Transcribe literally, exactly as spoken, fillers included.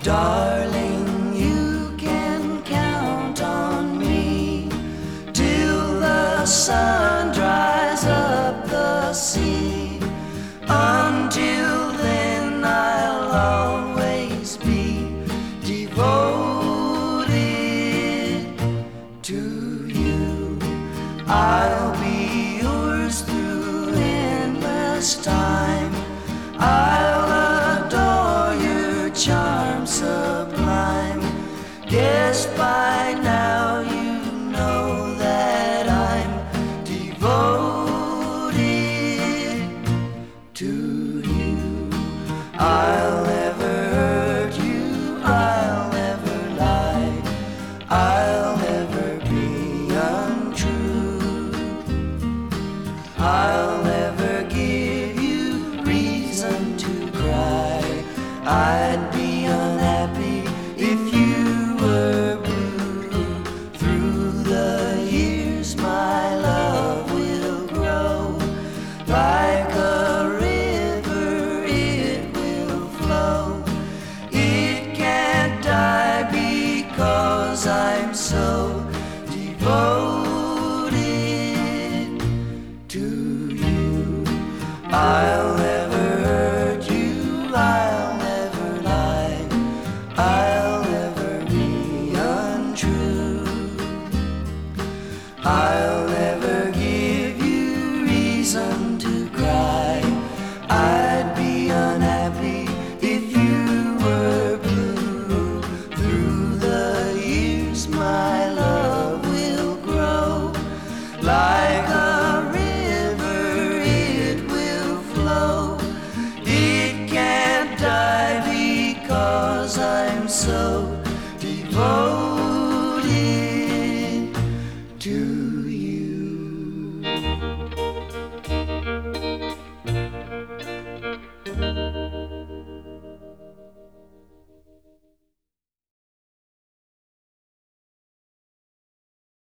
Darling, you can count on me till the sun dries up the sea. Until then, I'll always be devoted to you. I'll be yours through endless time. I'll adore your charm sublime. Guess by now you know that I'm devoted to you. I'll never hurt you, I'll never lie, I'll never be untrue. I'll never give you reason to cry. I'd be unhappy if you were blue. Through the years my love will grow. Like a river it will flow. It can't die because I'm so devoted to you. I'll never hurt you, I'll never lie, I'll never be untrue. I'll never give you reason to cry. I'd be unhappy if you were blue. Through the years my love will grow. Like a river it will flow. It can't die because I'm so devoted